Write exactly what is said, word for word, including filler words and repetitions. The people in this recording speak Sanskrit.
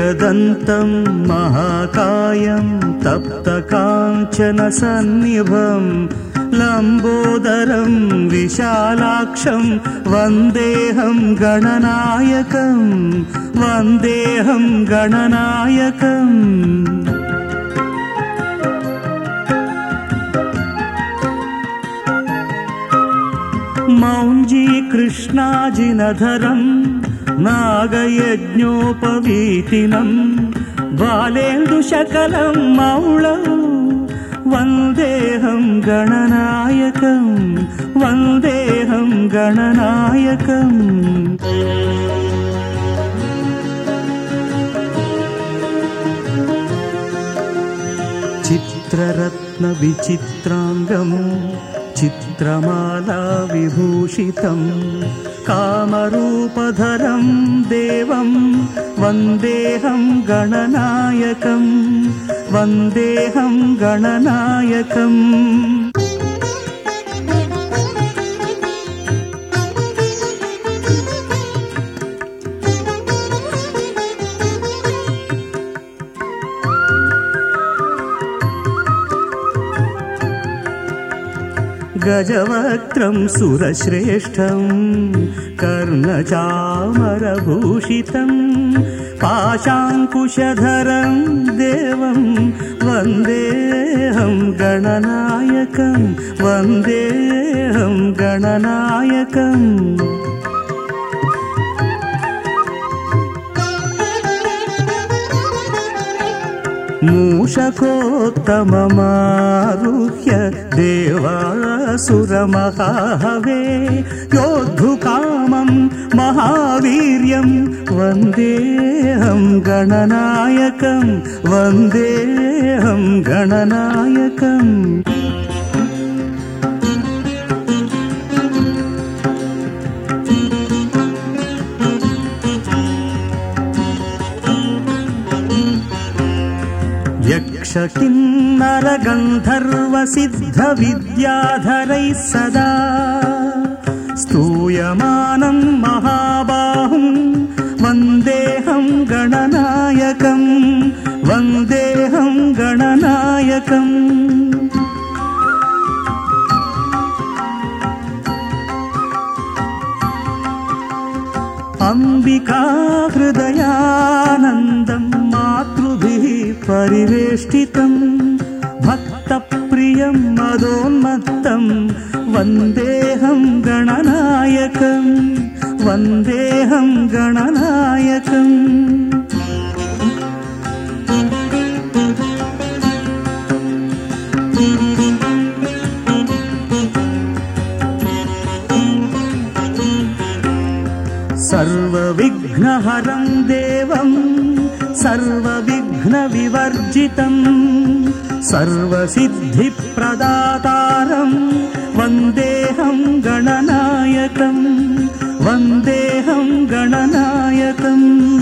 एकदन्तं महाकायं तप्तकाञ्चनसन्निभं लम्बोदरं विशालाक्षं वन्देऽहं गणनायकं वन्देऽहं गणनायकम्। मौञ्जी कृष्णाजिनधरं नागयज्ञोपवीतिनं बालेन्दुशकलं मौळौ वन्देऽहं गणनायकं वन्देऽहं गणनायकम्। चित्ररत्नविचित्राङ्गं चित्रमाला विभूषितं कामरूपधरं देवं वन्देऽहं गणनायकं वन्देऽहं गणनायकम्। गजवक्त्रं सुरश्रेष्ठं कर्णचामरभूषितं पाशाङ्कुशधरं देवं वन्देऽहं गणनायकं वन्देऽहं गणनायकम्। मूषकोत्तममारुह्य देवासुरमहाहवे योद्धुकामं महावीर्यं वन्देऽहं गणनायकं वन्देऽहं गणनायकम्। यक्षकिन्नरगन्धर्वसिद्धविद्याधरैः सदा स्तूयमानं महाबाहुं वन्देऽहं गणनायकं वन्देऽहं गणनायकम्। अम्बिका हृदयानन्दं मातृभिः परिवेष्टितं भक्तप्रियं मदोन्मत्तं वन्देऽहं गणनायकं वन्देऽहं गणनायकम्। सर्वविघ्नहरं देवं सर्वविघ्नविवर्जितं सर्वसिद्धिप्रदातारं वन्देऽहं गणनायकं वन्देऽहं गणनायकम्।